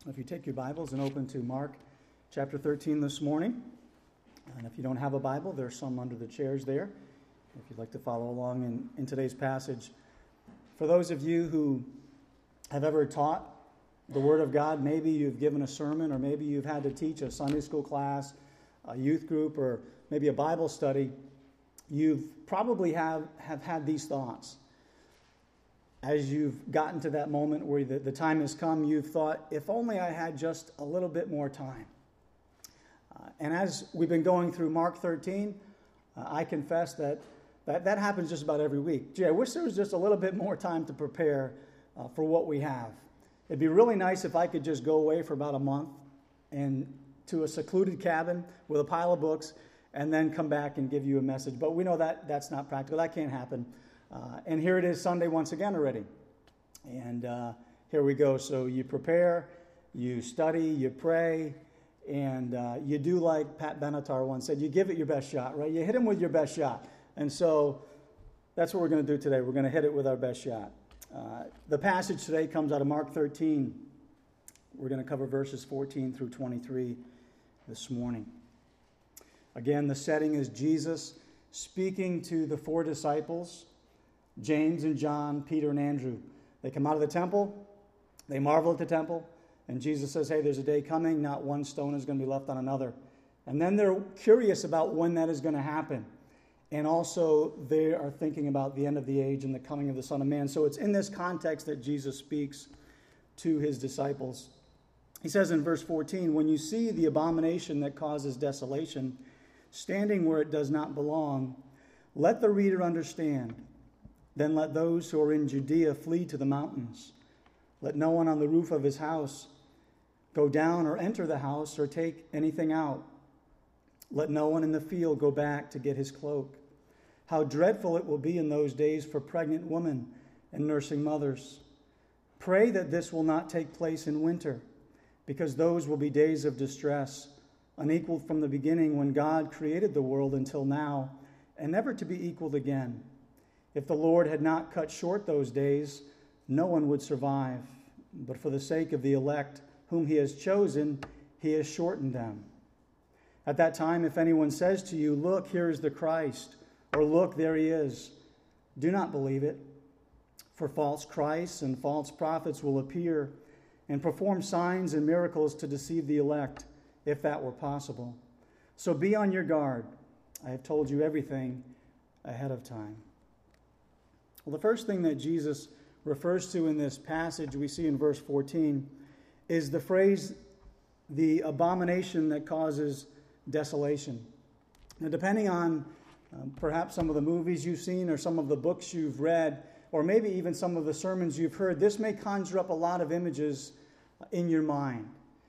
If you take your Bibles and open to Mark chapter 13 this morning, and if you don't have a Bible, there's some under the chairs there, if you'd like to follow along in today's passage. For those of you who have ever taught the Word of God, maybe you've given a sermon, or maybe you've had to teach a Sunday school class, a youth group, or maybe a Bible study, you've probably have had these thoughts. As you've gotten to that moment where the time has come, you've thought, if only I had just a little bit more time. And as we've been going through Mark 13, I confess that happens just about every week. Gee, I wish there was just a little bit more time to prepare for what we have. It'd be really nice if I could just go away for about a month and to a secluded cabin with a pile of books and then come back and give you a message. But we know that that's not practical. That can't happen. And here it is Sunday once again already. And here we go. So you prepare, you study, you pray, and you do like Pat Benatar once said, you give it your best shot, right? You hit him with your best shot. And so that's what we're going to do today. We're going to hit it with our best shot. The passage today comes out of Mark 13. We're going to cover verses 14 through 23 this morning. Again, the setting is Jesus speaking to the four disciples, James and John, Peter and Andrew. They come out of the temple. They marvel at the temple. And Jesus says, hey, there's a day coming. Not one stone is going to be left on another. And then they're curious about when that is going to happen. And also they are thinking about the end of the age and the coming of the Son of Man. So it's in this context that Jesus speaks to his disciples. He says in verse 14, when you see the abomination that causes desolation, standing where it does not belong, let the reader understand. Then let those who are in Judea flee to the mountains. Let no one on the roof of his house go down or enter the house or take anything out. Let no one in the field go back to get his cloak. How dreadful it will be in those days for pregnant women and nursing mothers. Pray that this will not take place in winter, because those will be days of distress, unequaled from the beginning when God created the world until now, and never to be equaled again. If the Lord had not cut short those days, no one would survive. But for the sake of the elect whom he has chosen, he has shortened them. At that time, if anyone says to you, look, here is the Christ, or look, there he is, do not believe it. For false Christs and false prophets will appear and perform signs and miracles to deceive the elect, if that were possible. So be on your guard. I have told you everything ahead of time. Well, the first thing that Jesus refers to in this passage we see in verse 14 is the phrase, the abomination that causes desolation. Now, depending on perhaps some of the movies you've seen or some of the books you've read, or maybe even some of the sermons you've heard, this may conjure up a lot of images in your mind.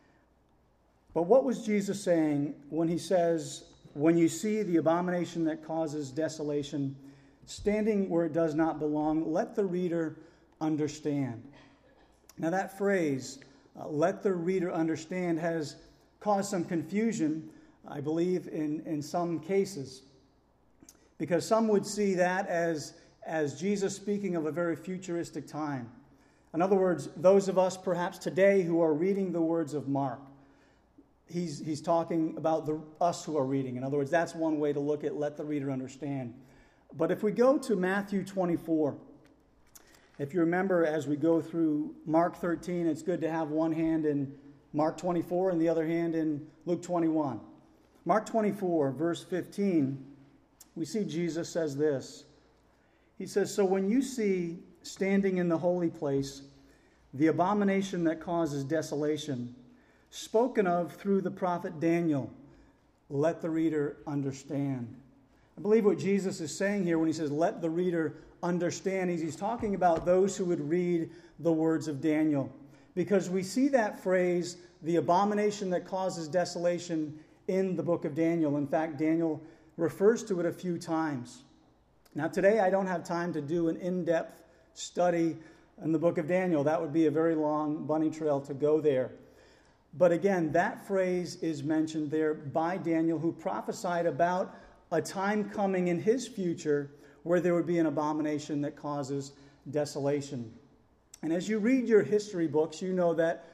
But what was Jesus saying when he says, when you see the abomination that causes desolation, standing where it does not belong, let the reader understand. Now that phrase, let the reader understand, has caused some confusion, I believe, in some cases. Because some would see that as Jesus speaking of a very futuristic time. In other words, those of us perhaps today who are reading the words of Mark, he's talking about us who are reading. In other words, that's one way to look at let the reader understand. But if we go to Matthew 24, if you remember as we go through Mark 13, it's good to have one hand in Mark 24 and the other hand in Luke 21. Mark 24, verse 15, we see Jesus says this. He says, so when you see standing in the holy place the abomination that causes desolation, spoken of through the prophet Daniel, let the reader understand. I believe what Jesus is saying here when he says, let the reader understand, he's talking about those who would read the words of Daniel. Because we see that phrase, the abomination that causes desolation, in the book of Daniel. In fact, Daniel refers to it a few times. Now, today I don't have time to do an in-depth study in the book of Daniel. That would be a very long bunny trail to go there. But again, that phrase is mentioned there by Daniel, who prophesied about a time coming in his future where there would be an abomination that causes desolation. And as you read your history books, you know that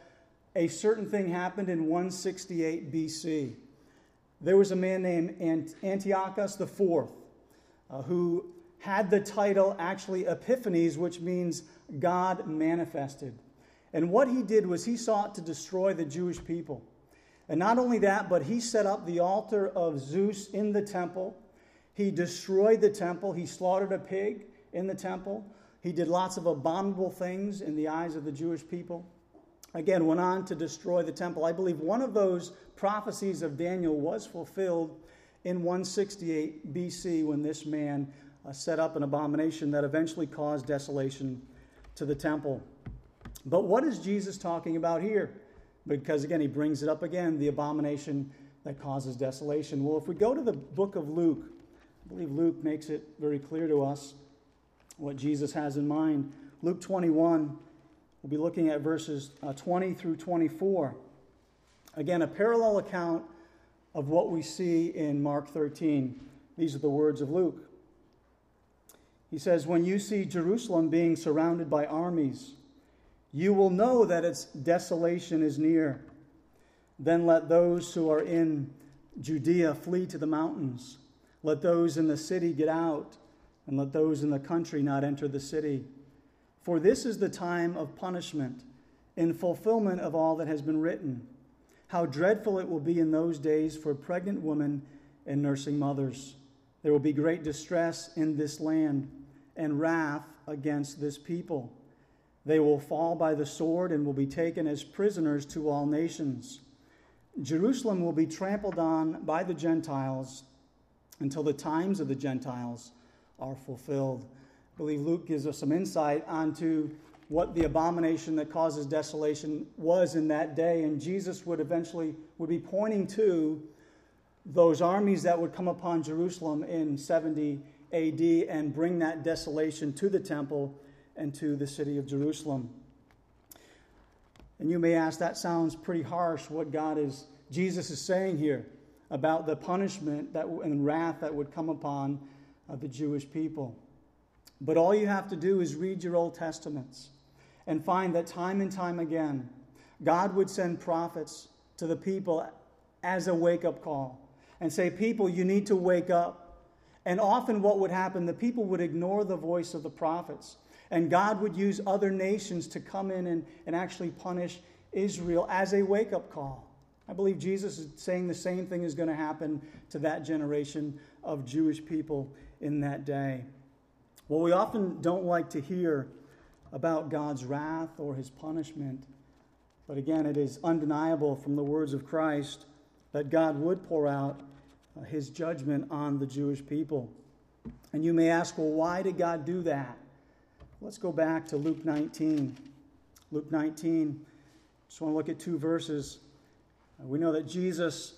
a certain thing happened in 168 BC. There was a man named Antiochus IV who had the title actually Epiphanes, which means God manifested. And what he did was he sought to destroy the Jewish people. And not only that, but he set up the altar of Zeus in the temple. He destroyed the temple. He slaughtered a pig in the temple. He did lots of abominable things in the eyes of the Jewish people. Again, went on to destroy the temple. I believe one of those prophecies of Daniel was fulfilled in 168 BC when this man set up an abomination that eventually caused desolation to the temple. But what is Jesus talking about here? Because again, he brings it up again, the abomination that causes desolation. Well, if we go to the book of Luke, I believe Luke makes it very clear to us what Jesus has in mind. Luke 21, we'll be looking at verses 20 through 24. Again, a parallel account of what we see in Mark 13. These are the words of Luke. He says, "When you see Jerusalem being surrounded by armies, you will know that its desolation is near. Then let those who are in Judea flee to the mountains. Let those in the city get out, and let those in the country not enter the city. For this is the time of punishment, in fulfillment of all that has been written. How dreadful it will be in those days for pregnant women and nursing mothers. There will be great distress in this land, and wrath against this people. They will fall by the sword and will be taken as prisoners to all nations. Jerusalem will be trampled on by the Gentiles until the times of the Gentiles are fulfilled." I believe Luke gives us some insight onto what the abomination that causes desolation was in that day, and Jesus would be pointing to those armies that would come upon Jerusalem in 70 AD and bring that desolation to the temple and to the city of Jerusalem. And you may ask, that sounds pretty harsh, what Jesus is saying here about the punishment and wrath that would come upon the Jewish people. But all you have to do is read your Old Testaments and find that time and time again, God would send prophets to the people as a wake-up call and say, people, you need to wake up. And often what would happen, the people would ignore the voice of the prophets. And God would use other nations to come in and actually punish Israel as a wake-up call. I believe Jesus is saying the same thing is going to happen to that generation of Jewish people in that day. Well, we often don't like to hear about God's wrath or his punishment. But again, it is undeniable from the words of Christ that God would pour out his judgment on the Jewish people. And you may ask, well, why did God do that? Let's go back to Luke 19. Luke 19, just want to look at two verses. We know that Jesus,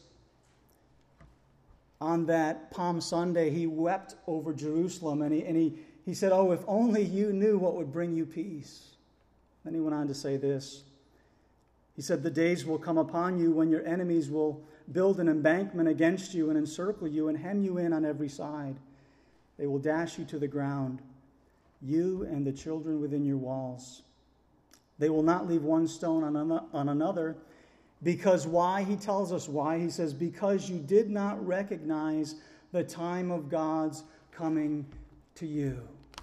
on that Palm Sunday, he wept over Jerusalem, and he said, "Oh, if only you knew what would bring you peace." Then he went on to say this. He said, "The days will come upon you when your enemies will build an embankment against you and encircle you and hem you in on every side. They will dash you to the ground, you and the children within your walls. They will not leave one stone on another." Because why? He tells us why. He says, because you did not recognize the time of God's coming to you.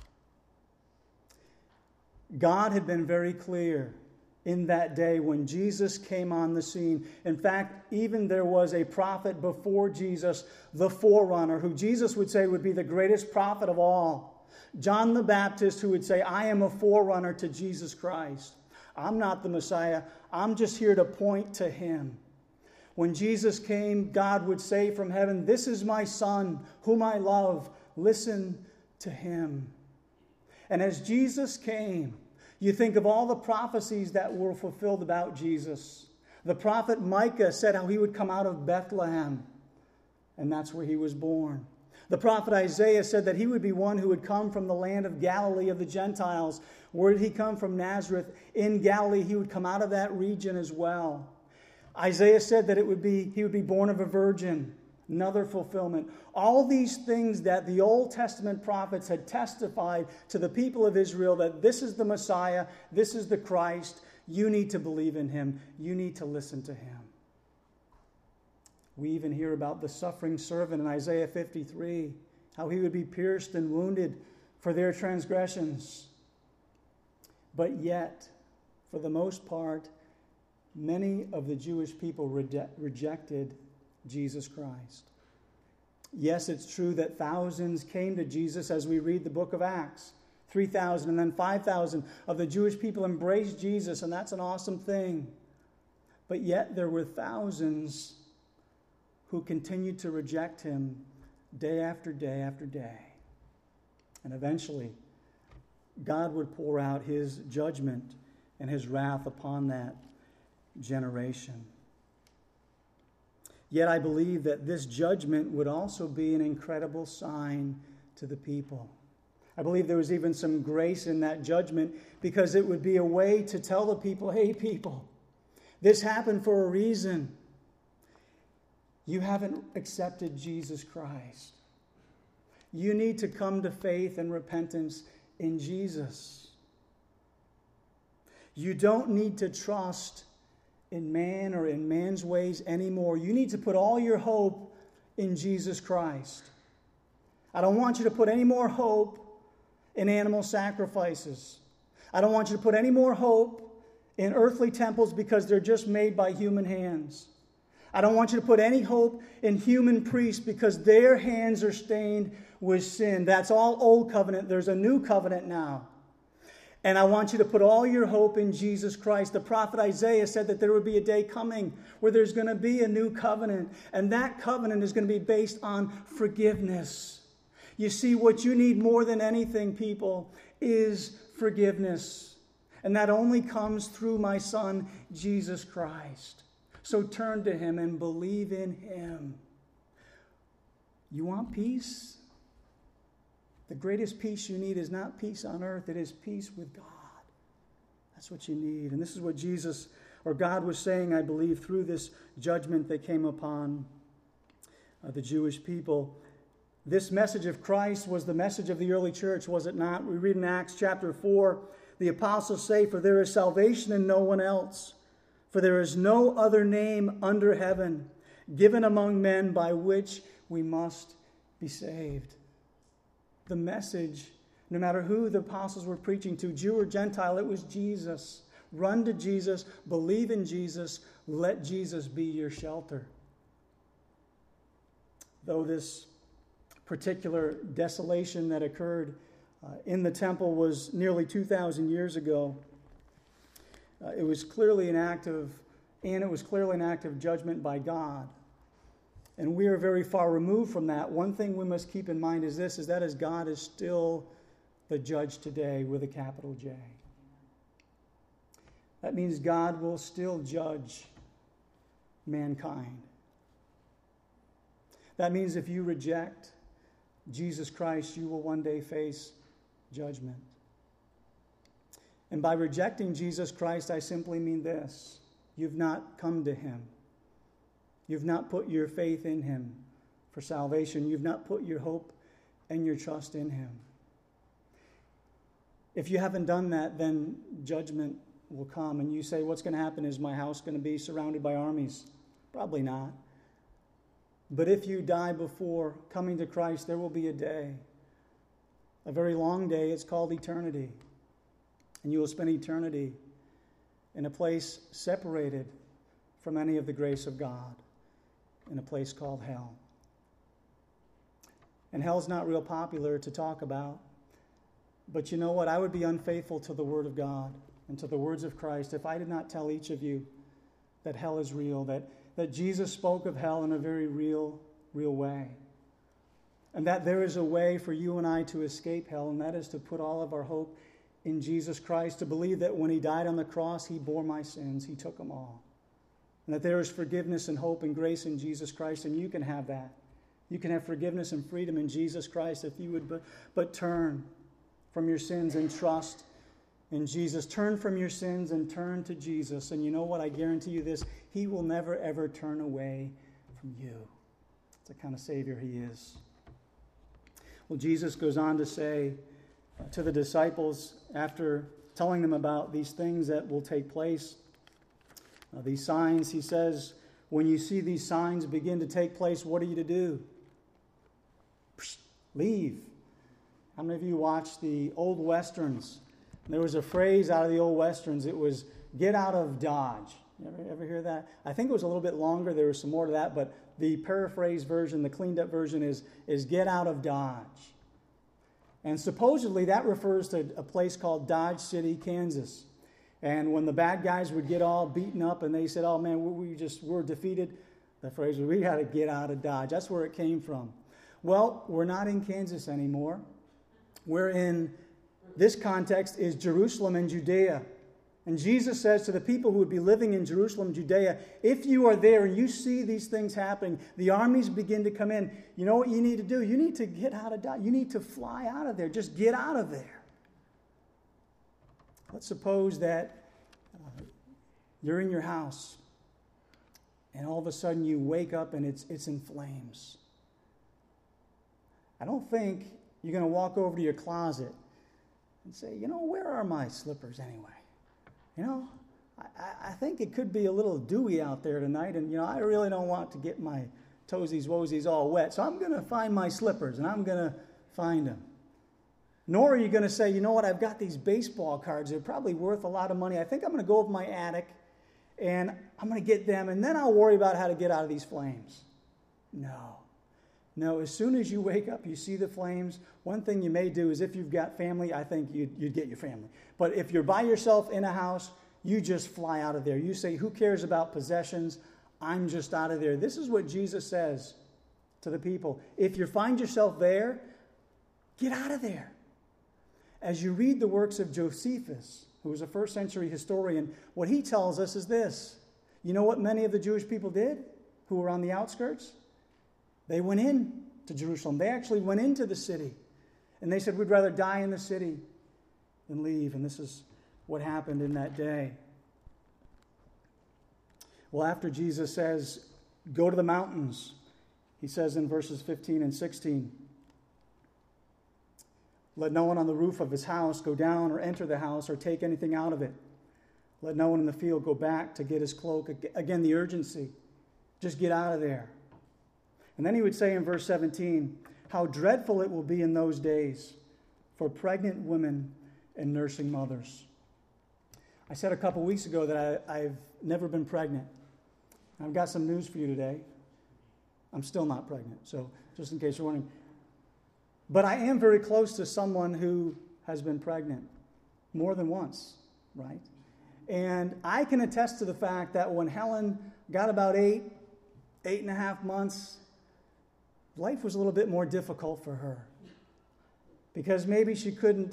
God had been very clear in that day when Jesus came on the scene. In fact, even there was a prophet before Jesus, the forerunner, who Jesus would say would be the greatest prophet of all. John the Baptist, who would say, "I am a forerunner to Jesus Christ. I'm not the Messiah. I'm just here to point to him." When Jesus came, God would say from heaven, "This is my Son, whom I love. Listen to him." And as Jesus came, you think of all the prophecies that were fulfilled about Jesus. The prophet Micah said how he would come out of Bethlehem, and that's where he was born. The prophet Isaiah said that he would be one who would come from the land of Galilee of the Gentiles. Where did he come from? Nazareth. In Galilee, he would come out of that region as well. Isaiah said that he would be born of a virgin. Another fulfillment. All these things that the Old Testament prophets had testified to the people of Israel that this is the Messiah, this is the Christ. You need to believe in him. You need to listen to him. We even hear about the suffering servant in Isaiah 53, how he would be pierced and wounded for their transgressions. But yet, for the most part, many of the Jewish people rejected Jesus Christ. Yes, it's true that thousands came to Jesus as we read the book of Acts. 3,000 and then 5,000 of the Jewish people embraced Jesus, and that's an awesome thing. But yet there were thousands who continued to reject him day after day after day. And eventually, God would pour out his judgment and his wrath upon that generation. Yet I believe that this judgment would also be an incredible sign to the people. I believe there was even some grace in that judgment because it would be a way to tell the people, hey people, this happened for a reason. You haven't accepted Jesus Christ. You need to come to faith and repentance in Jesus. You don't need to trust in man or in man's ways anymore. You need to put all your hope in Jesus Christ. I don't want you to put any more hope in animal sacrifices. I don't want you to put any more hope in earthly temples because they're just made by human hands. I don't want you to put any hope in human priests because their hands are stained with sin. That's all old covenant. There's a new covenant now. And I want you to put all your hope in Jesus Christ. The prophet Isaiah said that there would be a day coming where there's going to be a new covenant. And that covenant is going to be based on forgiveness. You see, what you need more than anything, people, is forgiveness. And that only comes through my Son, Jesus Christ. So turn to him and believe in him. You want peace? The greatest peace you need is not peace on earth. It is peace with God. That's what you need. And this is what Jesus or God was saying, I believe, through this judgment that came upon the Jewish people. This message of Christ was the message of the early church, was it not? We read in Acts chapter 4, the apostles say, "For there is salvation in no one else. For there is no other name under heaven given among men by which we must be saved." The message, no matter who the apostles were preaching to, Jew or Gentile, it was Jesus. Run to Jesus, believe in Jesus, let Jesus be your shelter. Though this particular desolation that occurred in the temple was nearly 2,000 years ago, it was clearly an act of judgment by God. And we are very far removed from that. One thing we must keep in mind is this, is that as God is still the judge today with a capital J. That means God will still judge mankind. That means if you reject Jesus Christ, you will one day face judgment. And by rejecting Jesus Christ, I simply mean this. You've not come to him. You've not put your faith in him for salvation. You've not put your hope and your trust in him. If you haven't done that, then judgment will come. And you say, what's going to happen? Is my house going to be surrounded by armies? Probably not. But if you die before coming to Christ, there will be a day. A very long day. It's called eternity. And you will spend eternity in a place separated from any of the grace of God, in a place called hell. And hell's not real popular to talk about. But you know what? I would be unfaithful to the Word of God and to the words of Christ if I did not tell each of you that hell is real, that Jesus spoke of hell in a very real way. And that there is a way for you and I to escape hell, and that is to put all of our hope in Jesus Christ, to believe that when he died on the cross, he bore my sins, he took them all. And that there is forgiveness and hope and grace in Jesus Christ, and you can have that. You can have forgiveness and freedom in Jesus Christ if you would but turn from your sins and trust in Jesus. Turn from your sins and turn to Jesus. And you know what? I guarantee you this, he will never, ever turn away from you. It's the kind of Savior he is. Well, Jesus goes on to say to the disciples, after telling them about these things that will take place. These signs, he says, when you see these signs begin to take place, what are you to do? Leave. How many of you watched the old Westerns? There was a phrase out of the old Westerns. It was, get out of Dodge. You ever hear that? I think it was a little bit longer. There was some more to that, but the paraphrased version, the cleaned up version is get out of Dodge. And supposedly that refers to a place called Dodge City, Kansas. And when the bad guys would get all beaten up and they said, oh man, we're defeated, the phrase was, we got to get out of Dodge. That's where it came from. Well, we're not in Kansas anymore. We're in, this context is Jerusalem and Judea. And Jesus says to the people who would be living in Jerusalem, Judea, if you are there and you see these things happening, the armies begin to come in, you know what you need to do? You need to get out of Dodge. You need to fly out of there. Just get out of there. Let's suppose that you're in your house and all of a sudden you wake up and it's in flames. I don't think you're going to walk over to your closet and say, you know, where are my slippers anyway? You know, I think it could be a little dewy out there tonight, and, you know, I really don't want to get my toesies woesies all wet, so I'm going to find my slippers, and I'm going to find them. Nor are you going to say, you know what, I've got these baseball cards. They're probably worth a lot of money. I think I'm going to go over my attic, and I'm going to get them, and then I'll worry about how to get out of these flames. No, as soon as you wake up, you see the flames. One thing you may do is if you've got family, I think you'd get your family. But if you're by yourself in a house, you just fly out of there. You say, who cares about possessions? I'm just out of there. This is what Jesus says to the people. If you find yourself there, get out of there. As you read the works of Josephus, who was a first century historian, what he tells us is this. You know what many of the Jewish people did who were on the outskirts? They went in to Jerusalem. They actually went into the city. And they said, we'd rather die in the city than leave. And this is what happened in that day. Well, after Jesus says, go to the mountains, he says in verses 15 and 16, let no one on the roof of his house go down or enter the house or take anything out of it. Let no one in the field go back to get his cloak. Again, the urgency. Just get out of there. And then he would say in verse 17, how dreadful it will be in those days for pregnant women and nursing mothers. I said a couple weeks ago that I've never been pregnant. I've got some news for you today. I'm still not pregnant, so just in case you're wondering. But I am very close to someone who has been pregnant more than once, right? And I can attest to the fact that when Helen got about 8.5 months, life was a little bit more difficult for her because maybe she couldn't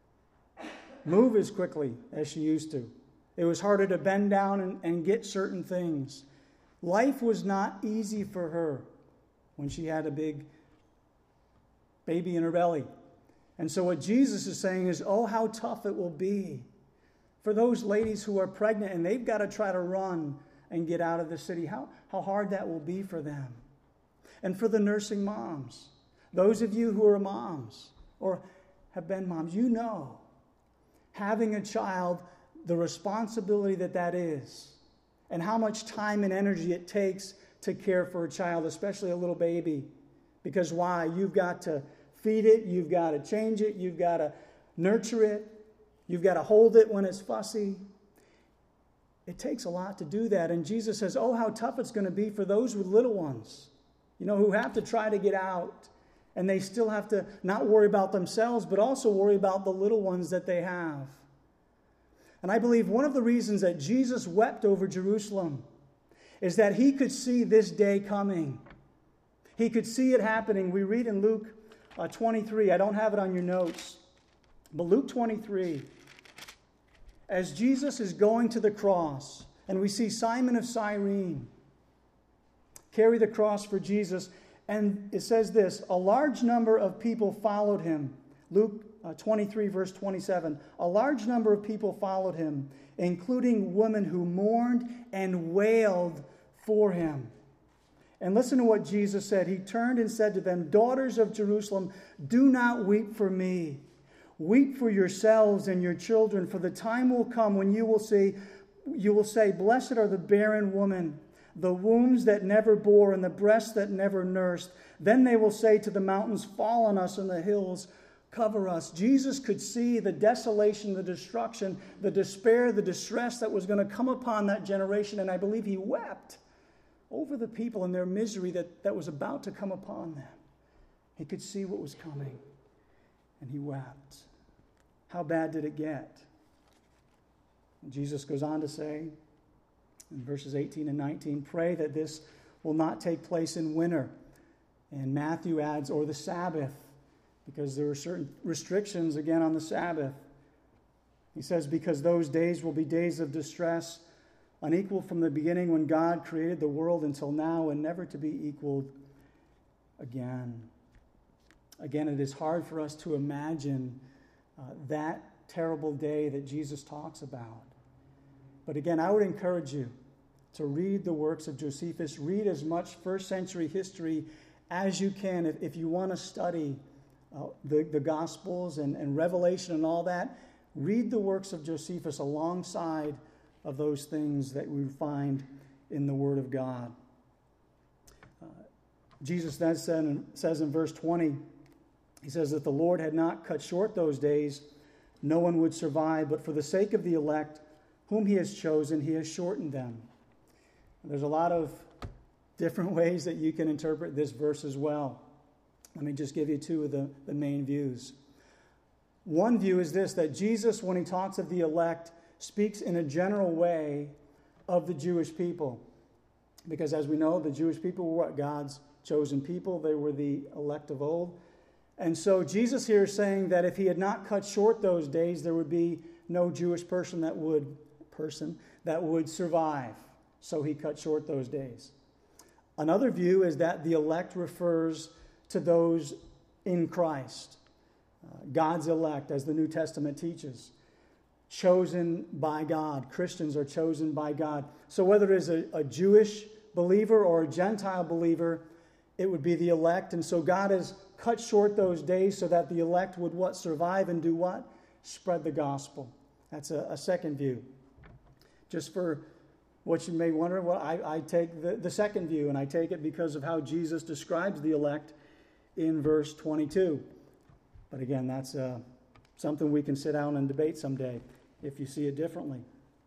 move as quickly as she used to. It was harder to bend down and get certain things. Life was not easy for her when she had a big baby in her belly. And so what Jesus is saying is, oh, how tough it will be for those ladies who are pregnant and they've got to try to run and get out of the city. How hard that will be for them. And for the nursing moms, those of you who are moms or have been moms, you know, having a child, the responsibility that is, and how much time and energy it takes to care for a child, especially a little baby. Because why? You've got to feed it, you've got to change it, you've got to nurture it, you've got to hold it when it's fussy. It takes a lot to do that. And Jesus says, oh, how tough it's going to be for those with little ones, you know, who have to try to get out. And they still have to not worry about themselves, but also worry about the little ones that they have. And I believe one of the reasons that Jesus wept over Jerusalem is that he could see this day coming. He could see it happening. We read in Luke 23. I don't have it on your notes. But Luke 23, as Jesus is going to the cross, and we see Simon of Cyrene carry the cross for Jesus, and it says this, a large number of people followed him. Luke 23, verse 27. A large number of people followed him, including women who mourned and wailed for him. And listen to what Jesus said. He turned and said to them, daughters of Jerusalem, do not weep for me. Weep for yourselves and your children, for the time will come when you will say, Blessed are the barren woman, the wombs that never bore, and the breasts that never nursed. Then they will say to the mountains, Fall on us, and the hills, cover us. Jesus could see the desolation, the destruction, the despair, the distress that was going to come upon that generation, and I believe he wept over the people and their misery that was about to come upon them. He could see what was coming, and he wept. How bad did it get? And Jesus goes on to say in verses 18 and 19, pray that this will not take place in winter. And Matthew adds, or the Sabbath, because there were certain restrictions again on the Sabbath. He says, because those days will be days of distress, unequal from the beginning when God created the world until now, and never to be equaled again. Again, it is hard for us to imagine that terrible day that Jesus talks about. But again, I would encourage you to read the works of Josephus. Read as much first century history as you can. If you want to study the Gospels and Revelation and all that, read the works of Josephus alongside of those things that we find in the Word of God. Jesus then says in verse 20, he says that the Lord had not cut short those days, no one would survive, but for the sake of the elect, whom he has chosen, he has shortened them. There's a lot of different ways that you can interpret this verse as well. Let me just give you two of the main views. One view is this, that Jesus, when he talks of the elect, speaks in a general way of the Jewish people. Because as we know, the Jewish people were what? God's chosen people. They were the elect of old. And so Jesus here is saying that if he had not cut short those days, there would be no Jewish person that would survive. So he cut short those days. Another view is that the elect refers to those in Christ. God's elect, as the New Testament teaches. Chosen by God. Christians are chosen by God. So whether it is a Jewish believer or a Gentile believer, it would be the elect. And so God has cut short those days so that the elect would what? Survive and do what? Spread the gospel. That's a second view. Just for what you may wonder, well, I take the second view, and I take it because of how Jesus describes the elect in verse 22. But again, that's something we can sit down and debate someday if you see it differently.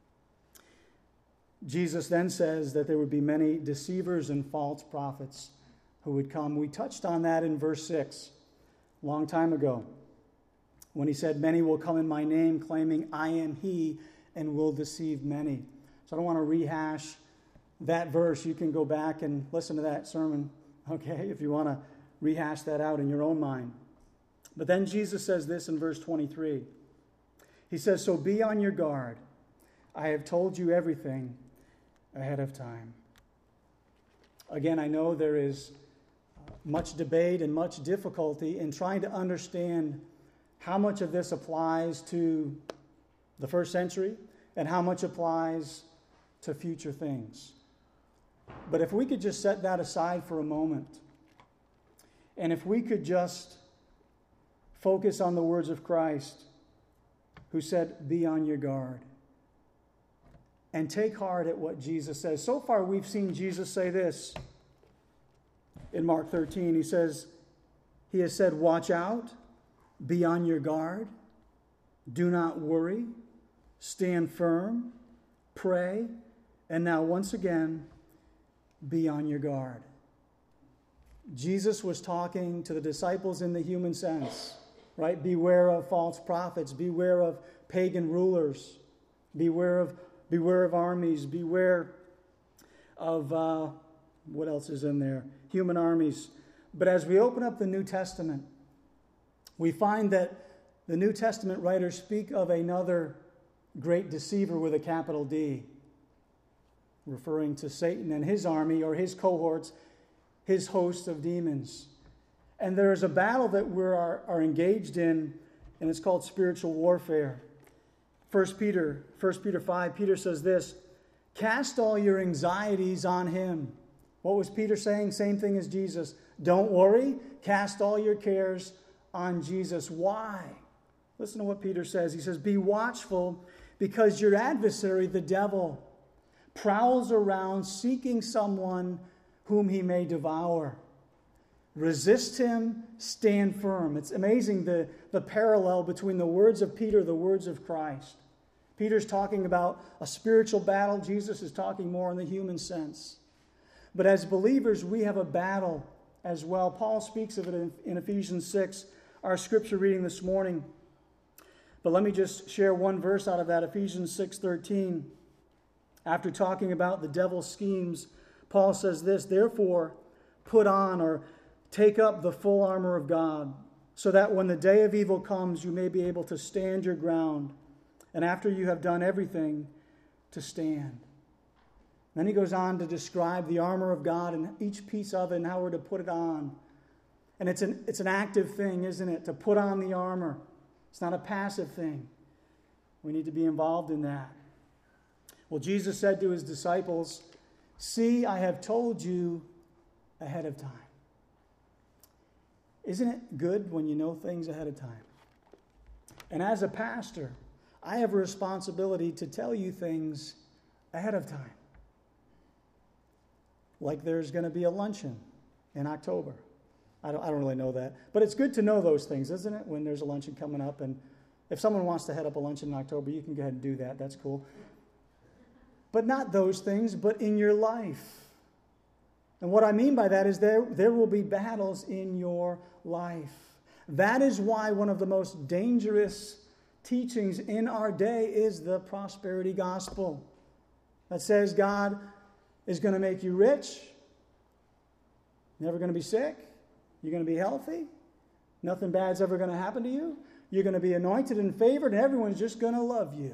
Jesus then says that there would be many deceivers and false prophets who would come. We touched on that in verse 6 a long time ago when he said, many will come in my name claiming I am he and will deceive many. So I don't want to rehash that verse. You can go back and listen to that sermon, okay, if you want to rehash that out in your own mind. But then Jesus says this in verse 23. He says, so be on your guard. I have told you everything ahead of time. Again, I know there is much debate and much difficulty in trying to understand how much of this applies to the first century and how much applies to future things. But if we could just set that aside for a moment, and if we could just focus on the words of Christ, who said, be on your guard, and take heart at what Jesus says. So far, we've seen Jesus say this in Mark 13. He has said, watch out, be on your guard, do not worry, stand firm, pray, and now once again, be on your guard. Jesus was talking to the disciples in the human sense, right? Beware of false prophets, beware of pagan rulers, beware of armies, beware of, what else is in there? Human armies. But as we open up the New Testament, we find that the New Testament writers speak of another great deceiver with a capital D, referring to Satan and his army or his cohorts, his host of demons. And there is a battle that we are engaged in, and it's called spiritual warfare. 1 Peter 5, Peter says this, cast all your anxieties on him. What was Peter saying? Same thing as Jesus. Don't worry, cast all your cares on Jesus. Why? Listen to what Peter says. He says, "Be watchful, because your adversary, the devil, prowls around seeking someone whom he may devour. Resist him, stand firm." It's amazing the parallel between the words of Peter, the words of Christ. Peter's talking about a spiritual battle. Jesus is talking more in the human sense. But as believers, we have a battle as well. Paul speaks of it in Ephesians 6, our scripture reading this morning. But let me just share one verse out of that, Ephesians 6:13. After talking about the devil's schemes, Paul says this, "Therefore, put on," or take up, "the full armor of God, so that when the day of evil comes, you may be able to stand your ground. And after you have done everything, to stand." Then he goes on to describe the armor of God and each piece of it and how we're to put it on. And it's an active thing, isn't it? To put on the armor. It's not a passive thing. We need to be involved in that. Well, Jesus said to his disciples, "See, I have told you ahead of time." Isn't it good when you know things ahead of time? And as a pastor, I have a responsibility to tell you things ahead of time. Like there's going to be a luncheon in October. I don't really know that. But it's good to know those things, isn't it? When there's a luncheon coming up. And if someone wants to head up a luncheon in October, you can go ahead and do that. That's cool. But not those things, but in your life. And what I mean by that is there will be battles in your life. That is why one of the most dangerous teachings in our day is the prosperity gospel. That says God is going to make you rich, never going to be sick, you're going to be healthy, nothing bad's ever going to happen to you, you're going to be anointed and favored, and everyone's just going to love you.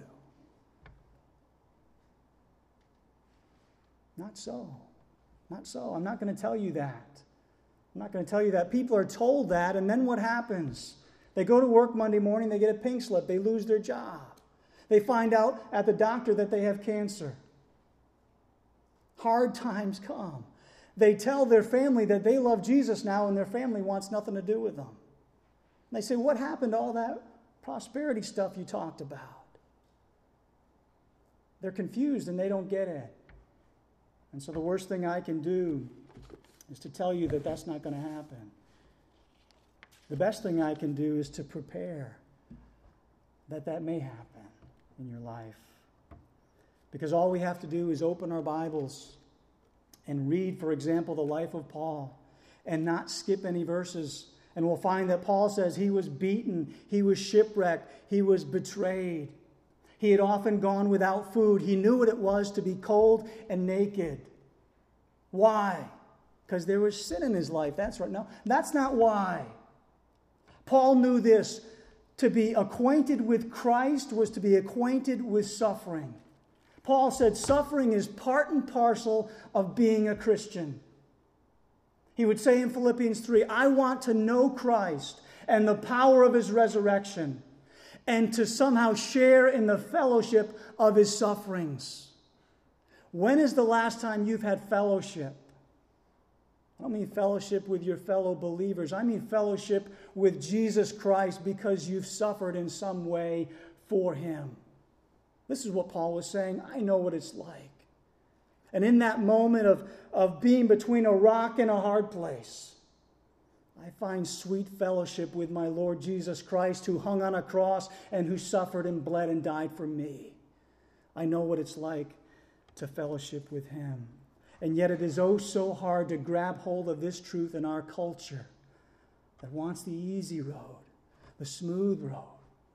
Not so. Not so. I'm not going to tell you that. I'm not going to tell you that. People are told that, and then what happens? They go to work Monday morning, they get a pink slip, they lose their job. They find out at the doctor that they have cancer. Hard times come. They tell their family that they love Jesus now, and their family wants nothing to do with them. And they say, "What happened to all that prosperity stuff you talked about?" They're confused and they don't get it. And so the worst thing I can do is to tell you that that's not going to happen. The best thing I can do is to prepare that may happen in your life. Because all we have to do is open our Bibles and read, for example, the life of Paul and not skip any verses. And we'll find that Paul says he was beaten, he was shipwrecked, he was betrayed. He had often gone without food. He knew what it was to be cold and naked. Why? Because there was sin in his life. That's right. No, that's not why. Paul knew this. To be acquainted with Christ was to be acquainted with suffering. Paul said suffering is part and parcel of being a Christian. He would say in Philippians 3, "I want to know Christ and the power of his resurrection, and to somehow share in the fellowship of his sufferings." When is the last time you've had fellowship? I don't mean fellowship with your fellow believers. I mean fellowship with Jesus Christ because you've suffered in some way for him. This is what Paul was saying. I know what it's like. And in that moment of being between a rock and a hard place, I find sweet fellowship with my Lord Jesus Christ, who hung on a cross and who suffered and bled and died for me. I know what it's like to fellowship with him. And yet it is oh so hard to grab hold of this truth in our culture that wants the easy road, the smooth road.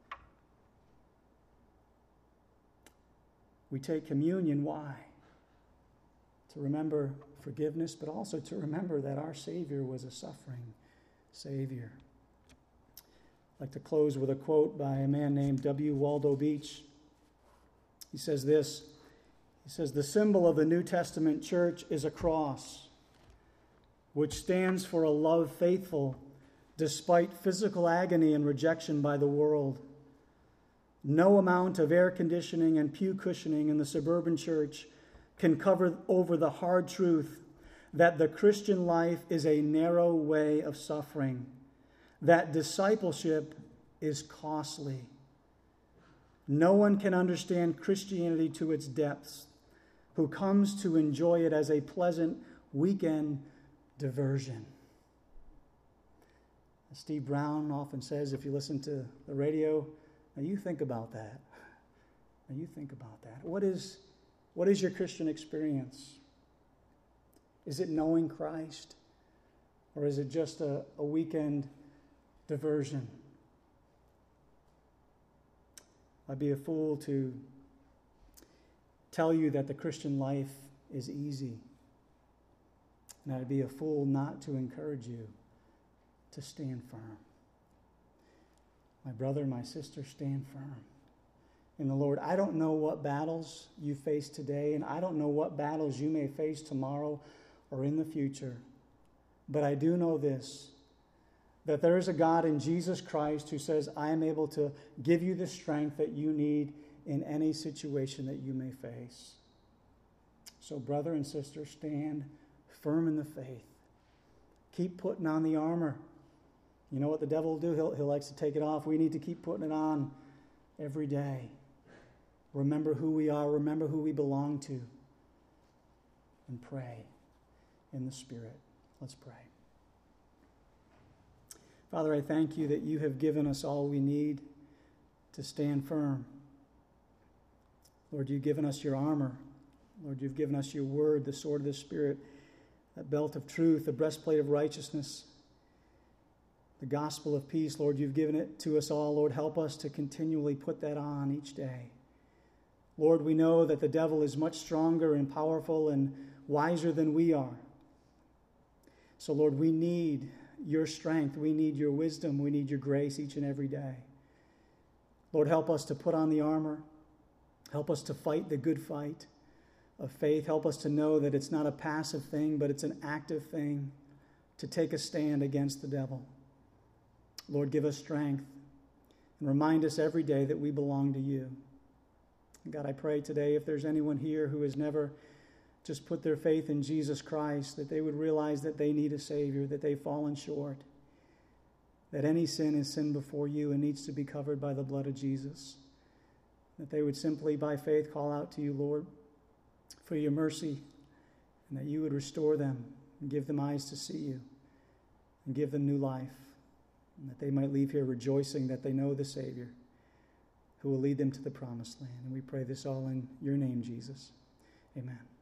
We take communion, why? To remember forgiveness, but also to remember that our Savior was a suffering Savior. I'd like to close with a quote by a man named W. Waldo Beach. He says this. He says, "The symbol of the New Testament church is a cross, which stands for a love faithful despite physical agony and rejection by the world. No amount of air conditioning and pew cushioning in the suburban church can cover over the hard truth that the Christian life is a narrow way of suffering, that discipleship is costly. No one can understand Christianity to its depths who comes to enjoy it as a pleasant weekend diversion. Steve Brown often says, if you listen to the radio, now you think about that. Now you think about that. What is your Christian experience? Is it knowing Christ? Or is it just a weekend diversion? I'd be a fool to tell you that the Christian life is easy. And I'd be a fool not to encourage you to stand firm. My brother, my sister, stand firm in the Lord. I don't know what battles you face today, and I don't know what battles you may face tomorrow or in the future. But I do know this, that there is a God in Jesus Christ who says, I am able to give you the strength that you need in any situation that you may face. So, brother and sister, stand firm in the faith. Keep putting on the armor. You know what the devil will do? He likes to take it off. We need to keep putting it on every day. Remember who we are. Remember who we belong to. And pray in the Spirit. Let's pray. Father, I thank you that you have given us all we need to stand firm. Lord, you've given us your armor. Lord, you've given us your word, the sword of the Spirit, that belt of truth, the breastplate of righteousness, the gospel of peace. Lord, you've given it to us all. Lord, help us to continually put that on each day. Lord, we know that the devil is much stronger and powerful and wiser than we are. So, Lord, we need your strength. We need your wisdom. We need your grace each and every day. Lord, help us to put on the armor. Help us to fight the good fight of faith. Help us to know that it's not a passive thing, but it's an active thing to take a stand against the devil. Lord, give us strength and remind us every day that we belong to you. And God, I pray today if there's anyone here who has never just put their faith in Jesus Christ, that they would realize that they need a Savior, that they've fallen short, that any sin is sin before you and needs to be covered by the blood of Jesus, that they would simply by faith call out to you, Lord, for your mercy, and that you would restore them and give them eyes to see you and give them new life, and that they might leave here rejoicing that they know the Savior who will lead them to the promised land. And we pray this all in your name, Jesus. Amen.